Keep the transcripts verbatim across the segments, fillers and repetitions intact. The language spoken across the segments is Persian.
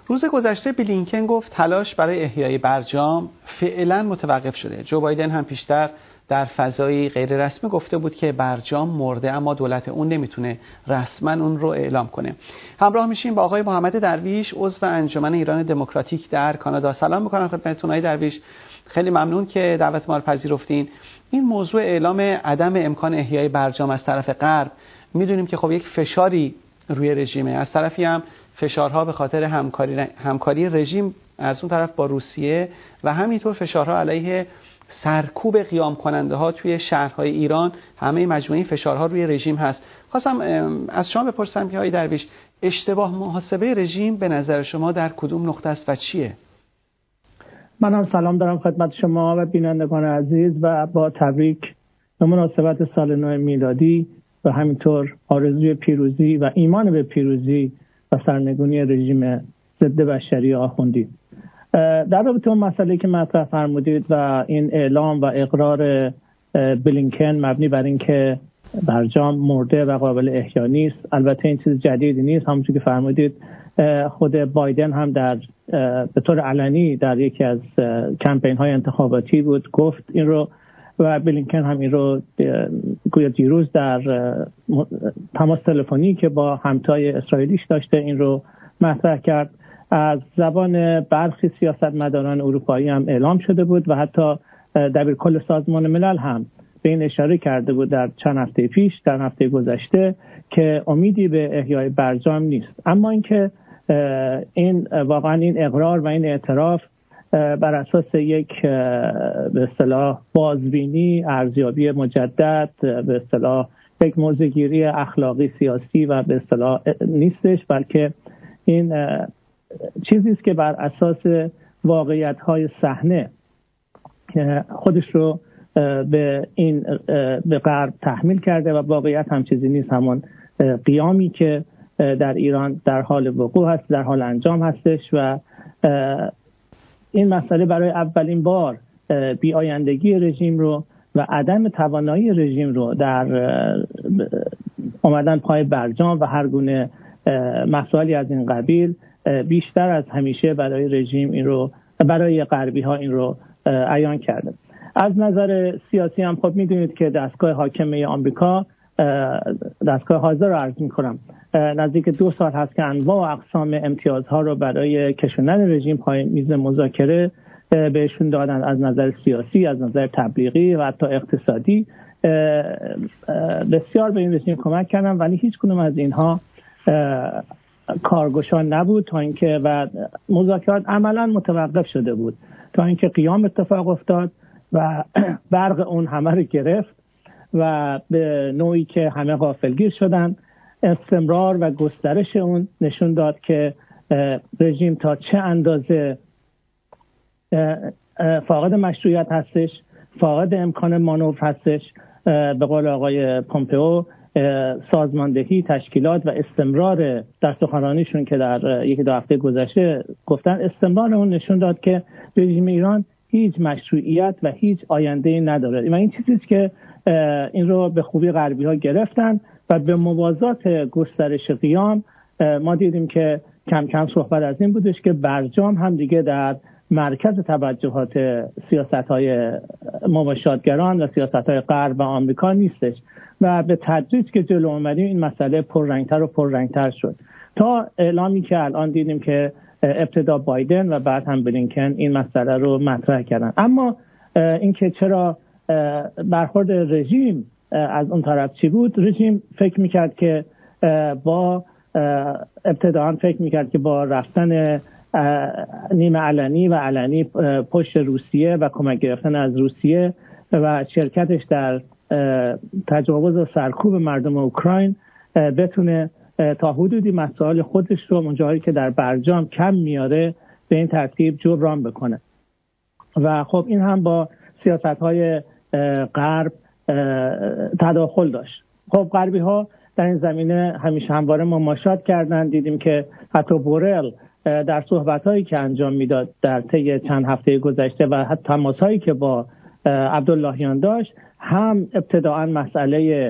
روز گذشته بلینکن گفت تلاش برای احیای برجام فعلا متوقف شده. جو بایدن هم پیشتر در فضایی غیر رسمی گفته بود که برجام مرده، اما دولت اون نمیتونه رسما اون رو اعلام کنه. همراه میشیم با آقای محمد درویش، عضو انجمن ایران دموکراتیک در کانادا. سلام میکنم خدمتتون آقای درویش. خیلی ممنون که دعوت ما رو پذیرفتین. این موضوع اعلام عدم امکان احیای برجام از طرف غرب، میدونیم که خب یک فشاری روی رژیمه، از طرفی هم فشارها به خاطر همکاری همکاری رژیم از اون طرف با روسیه و همینطور فشارها علیه سرکوب قیام کننده ها توی شهرهای ایران. همه مجموعه فشارها روی رژیم هست. خواستم از شما بپرسم که آقای درویش، اشتباه محاسبه رژیم به نظر شما در کدوم نقطه است و چیه؟ من هم سلام دارم خدمت شما و بینندگان عزیز و با تبریک به مناسبت سال نو میلادی و همینطور آرزوی پیروزی و ایمان به پیروزی و سرنگونی رژیم ضد بشری آخوندی. در رابطه اون مسئله که مطرح فرمودید و این اعلام و اقرار بلینکن مبنی بر این که برجام مرده و قابل احیا نیست، البته این چیز جدیدی نیست. همونطور که فرمودید خود بایدن هم در به طور علنی در یکی از کمپین های انتخاباتی بود گفت این رو، و بلینکن هم این رو گویا دیروز در تماس تلفنی که با همتای اسرائیلیش داشته این رو مطرح کرد. از زبان برخی سیاستمداران اروپایی هم اعلام شده بود و حتی دبیرکل سازمان ملل هم به این اشاره کرده بود در چند هفته پیش، در هفته گذشته، که امیدی به احیای برجام نیست. اما اینکه این واقعا این اقرار و این اعتراف بر اساس یک به اصطلاح بازبینی، ارزیابی مجدد، به اصطلاح یک موضع‌گیری اخلاقی سیاسی و به اصطلاح نیستش، بلکه این چیزی است که بر اساس واقعیت‌های صحنه خودش رو به این به غرب تحمیل کرده و واقعیت هم چیزی نیست، همون قیامی که در ایران در حال وقوع هست، در حال انجام هستش و این مسئله برای اولین بار بی‌آیندگی رژیم رو و عدم توانایی رژیم رو در آمدن پای برجام و هر گونه مسائلی از این قبیل بیشتر از همیشه برای رژیم این رو برای غربی ها این رو عیان کرده. از نظر سیاسی هم خب میدونید که دستگاه حاکمه آمریکا، دستگاه حاضر رو عرض میکنم، نزدیک دو سال هست که انواع و اقسام امتیازها رو برای کشوندن رژیم پای میز مذاکره بهشون دادن، از نظر سیاسی، از نظر تبلیغی و حتی اقتصادی. بسیار به این رژیم کمک کردن، ولی هیچ کدوم از اینها کارگشان نبود تا اینکه و مذاکرات عملا متوقف شده بود تا اینکه قیام اتفاق افتاد و برق اون همه رو گرفت و به نوعی که همه غافلگیر شدن. استمرار و گسترش اون نشون داد که رژیم تا چه اندازه فاقد مشروعیت هستش، فاقد امکان مانور هستش. به قول آقای پومپئو، سازماندهی، تشکیلات و استمرار در سخنرانیشون که در یک دو هفته گذشته گفتن، استمرار اون نشون داد که رژیم ایران هیچ مشروعیت و هیچ آینده‌ای نداره و این چیزیست که این رو به خوبی غربی ها گرفتن و به موازات گسترش قیام ما دیدیم که کم کم صحبت از این بودش که برجام هم دیگه در مرکز توجهات سیاست‌های مماشاتگران و سیاست‌های غرب و آمریکا نیستش و به تدریج که جلو اومدیم این مسئله پررنگتر و پررنگتر شد تا اعلامی که الان دیدیم که ابتدا بایدن و بعد هم بلینکن این مسئله رو مطرح کردن. اما اینکه چرا برخورد رژیم از اون طرف چی بود؟ رژیم فکر میکرد که با ابتداً فکر میکرد که با رفتن نیمه علنی و علنی پشت روسیه و کمک گرفتن از روسیه و شرکتش در تجاوز و سرکوب مردم اوکراین بتونه تا حدودی مسائل خودش رو اونجایی که در برجام کم میاره به این ترتیب جبران بکنه و خب این هم با سیاست‌های غرب تداخل داشت. خب غربی ها در این زمینه همیشه همواره مماشات کردن. دیدیم که حتی بورل در صحبت‌هایی که انجام میداد در طی چند هفته گذشته و حتی تماس‌هایی که با عبداللهیان داشت هم ابتداعاً مسئله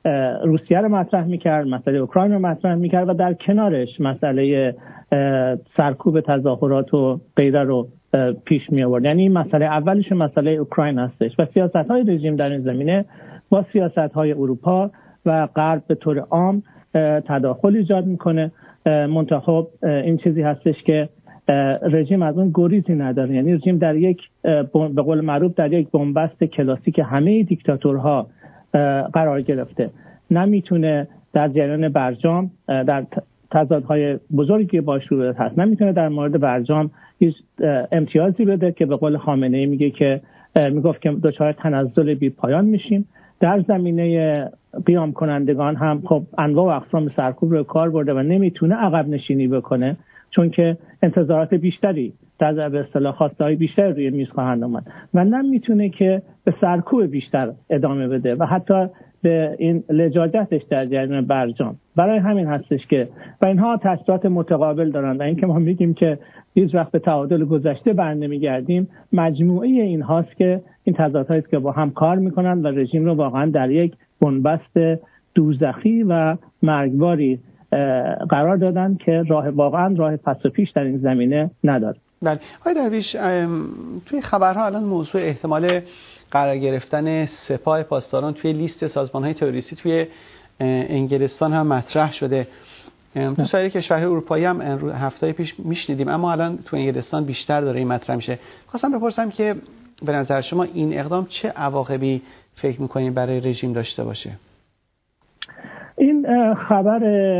روسیه رو مطرح میکرد، مسئله اوکراین رو مطرح میکرد و در کنارش مسئله سرکوب تظاهرات و غیره رو پیش می آورد. یعنی مسئله اولش مسئله اوکراین هستش و سیاست‌های رژیم در این زمینه با سیاست‌های اروپا و غرب به طور عام تداخل ایجاد میکنه. منتها این چیزی هستش که رژیم از اون گریزی نداره. یعنی رژیم در یک به قول معروف در یک بنبست کلاسیک همه دیکتاتورها قرار گرفته. نمیتونه در جریان برجام در تضادهای بزرگی باش روبرو هست، نمیتونه در مورد برجام هیچ امتیازی بده که به قول خامنه‌ای میگه که میگفت که دچار تنزل بی پایان میشیم. در زمینه قیام کنندگان هم خب انواع و اقسام سرکوب رو کار برده و نمیتونه عقب نشینی بکنه، چون که انتظارات بیشتری در به اصطلاح خواسته‌های بیشتر روی میز خواهند اومد و نمیتونه که به سرکوب بیشتر ادامه بده و حتی به این لجاجتش در جریان برجام. برای همین هستش که و اینها تاثیرات متقابل دارند و اینکه ما میگیم که هیچ وقت به تعادل گذشته برنمیگردیم، مجموعه این هاست که این تضادهایی است که با هم کار میکنن و رژیم رو واقعا در یک بنبست دوزخی و مرگباری قرار دادن که راه واقعا راه پس و پیش در این زمینه نداره. بله آقای درویش، توی خبرها الان موضوع احتمال قرار گرفتن سپاه پاسداران توی لیست سازمان‌های تروریستی توی انگلستان هم مطرح شده. تو سایر کشورهای اروپایی هم هفته‌های پیش میشنیدیم، اما الان تو انگلستان بیشتر داره این مطرح میشه. خواستم بپرسم که به نظر شما این اقدام چه عواقبی فکر می‌کنید برای رژیم داشته باشه؟ این خبر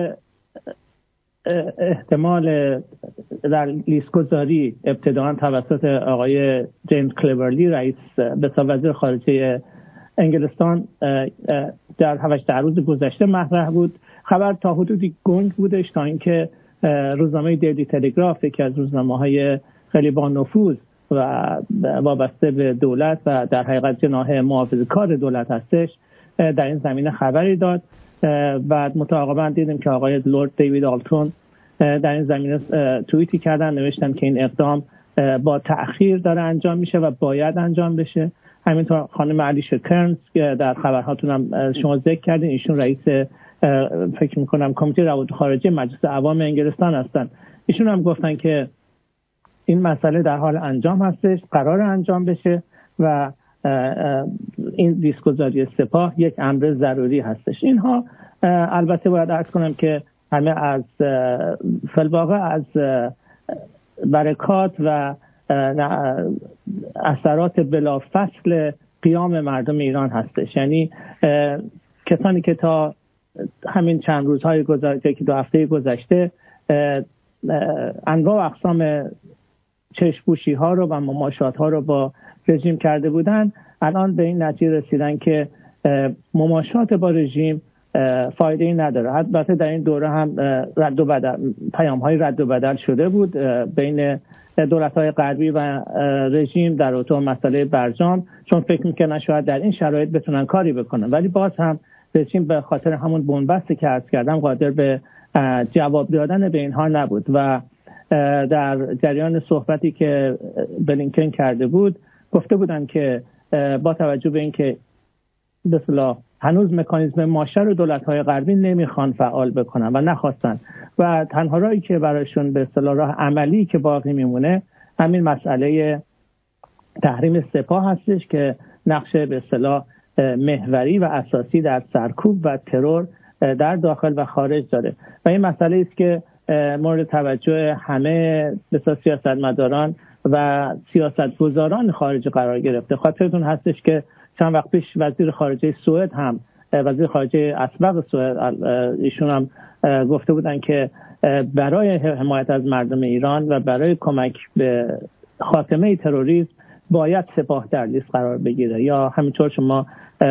احتمال در لیست گذاری ابتداعاً توسط آقای جیمز کلیورلی رئیس به وزیر خارجه انگلستان در هشت روز گذشته مطرح بود. خبر تا حدودی گنگ بودش تا اینکه روزنامه دیلی تلگراف که از روزنامه‌های خیلی با نفوذ و وابسته به دولت و در حقیقت جناح محافظه‌کار دولت هستش در این زمینه خبری داد. بعد متعاقباً دیدیم که آقای لورد دیوید آلتون در این زمینه توییتی کردن، نوشتن که این اقدام با تأخیر داره انجام میشه و باید انجام بشه. همینطور خانم علیشا کرنز که در خبرهاتون هم شما ذکر کردین، ایشون رئیس فکر میکنم کمیته روابط خارجه مجلس عوام انگلستان هستن، ایشون هم گفتن که این مسئله در حال انجام هستش، قرار انجام بشه و این لیست‌گذاری سپاه یک امر ضروری هستش. اینها البته باید عرض کنم که همه از فی‌الواقع از برکات و اثرات بلافصل قیام مردم ایران هستش. یعنی کسانی که تا همین چند روزهای گذشته که دو هفته گذشته انواع و اقسام چشم‌پوشی ها رو و مماشات ها رو با رژیم کرده بودن، الان به این نتیجه رسیدن که مماشات با رژیم فایده ای نداره. البته در این دوره هم رد و بدل پیام های رد و بدل شده بود بین دولت های غربی و رژیم در رابطه با مسئله برجام، چون فکر میکنن شاید در این شرایط بتونن کاری بکنن، ولی باز هم رژیم به خاطر همون بنبستی که عرض کردم قادر به جواب دادن به اینها نبود و در جریان صحبتی که بلینکن کرده بود گفته بودن که با توجه به اینکه به اصطلاح هنوز مکانیزم ماشه رو دولت‌های غربی نمیخوان فعال بکنن و نخواستن و تنها راهی که برایشون به اصطلاح راه عملی که باقی میمونه همین مسئله تحریم سپاه هستش که نقش به اصطلاح محوری و اساسی در سرکوب و ترور در داخل و خارج داره و این مسئله است که مورد توجه همه بسیار سیاستمداران و سیاستگزاران خارجی قرار گرفته. خاطرتون هستش که چند وقت پیش وزیر خارجه سوئد هم وزیر خارجه اسبق سوئد ایشون هم گفته بودن که برای حمایت از مردم ایران و برای کمک به خاتمه تروریسم باید سپاه در لیست قرار بگیره. یا همینطور شما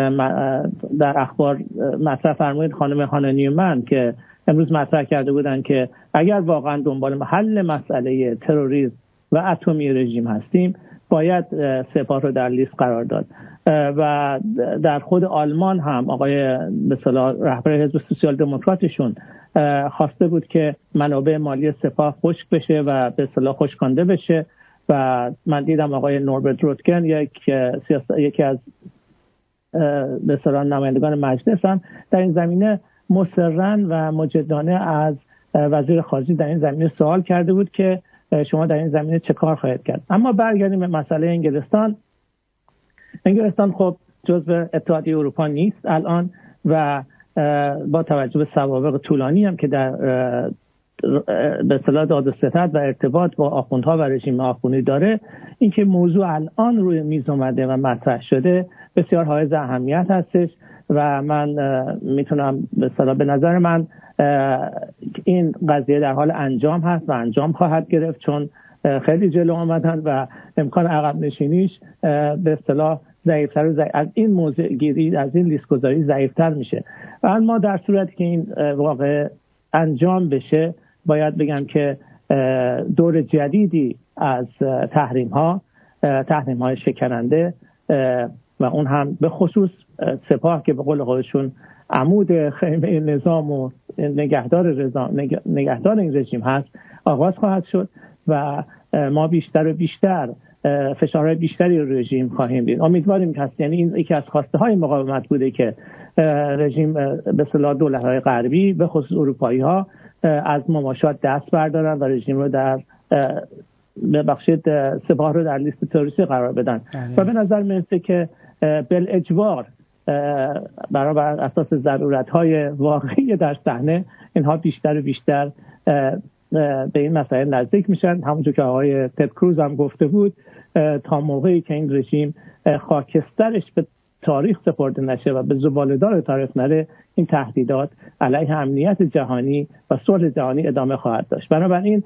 در اخبار مطرح فرمودید خانم هانا نیومن که امروز مطرح کرده بودن که اگر واقعا دنبال حل مسئله تروریسم و اتمی رژیم هستیم باید سپاه رو در لیست قرار داد و در خود آلمان هم آقای به اصطلاح رهبر حزب سوسیال دموکراتشون خواسته بود که منابع مالی سپاه خشک بشه و به اصطلاح خشکانده بشه و من دیدم آقای نوربرت روتگن یک سیاست یکی از به اصطلاح نمایندگان مجلس هم در این زمینه مصرراً و مجدانه از وزیر خارجه در این زمینه سوال کرده بود که شما در این زمینه چه کار خواهید کرد. اما برگردیم به مسئله انگلستان. انگلستان خب جزو اتحادیه اروپا نیست الان و با توجه به سوابق طولانی هم که در به اصطلاح داد و ستد و ارتباط با آخوندها و رژیم آخوندی داره، اینکه موضوع الان روی میز اومده و مطرح شده بسیار حائز اهمیت هستش و من میتونم به اصطلاح به نظر من این قضیه در حال انجام هست و انجام خواهد گرفت، چون خیلی جلو آمدن و امکان عقب نشینیش به اصطلاح ضعیف‌تر و ضعیف از این موضع گیری از این لیست گذاری ضعیف‌تر میشه. و اما در صورتی که این واقع انجام بشه باید بگم که دور جدیدی از تحریم ها تحریم های شکننده و اون هم به خصوص سپاه که به قول خودشون عمود خیمه نظام و نگهدار رضا نگهدار این رژیم هست آغاز خواهد شد و ما بیشتر و بیشتر فشارهای بیشتری رژیم خواهیم دید. امیدواریم که یعنی این یکی از خواسته های مقاومت بوده که رژیم به اصطلاح دولت‌های غربی به خصوص اروپایی ها از مماشات دست بردارن و رژیم رو در ببخشید سپاه رو در لیست تروریستی قرار بدن و به نظر میرسه که بالاجبار برابر اساس ضرورت‌های واقعی در صحنه اینها بیشتر و بیشتر به این مسائل نزدیک میشن. همونجور که آقای تد کروز هم گفته بود تا موقعی که این رژیم خاکسترش به تاریخ سپرده نشه و به زباله‌دار تاریخ نره این تهدیدات علیه امنیت جهانی و صلح جهانی ادامه خواهد داشت. بنابراین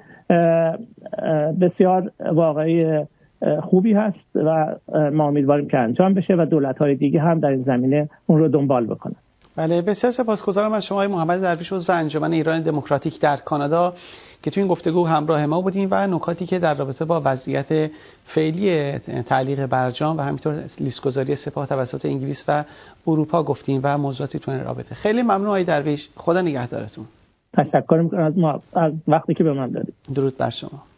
بسیار واقعی خوبی هست و ما امیدواریم که انجام بشه و دولت‌های دیگه هم در این زمینه اون رو دنبال بکنن. بله، بسیار سپاسگزارم از شما محمد درویش عضو انجمن ایران دموکراتیک در کانادا که تو این گفتگو همراه ما بودیم و نکاتی که در رابطه با وضعیت فعلی تعلیق برجام و همینطور لیست‌گذاری سپاه توسط انگلیس و اروپا گفتیم و موضوعاتی تو این رابطه. خیلی ممنون آقای درویش، خدا نگهدارتون. تشکر می‌کنم از ما از وقتی که به من دادید. درود بر شما.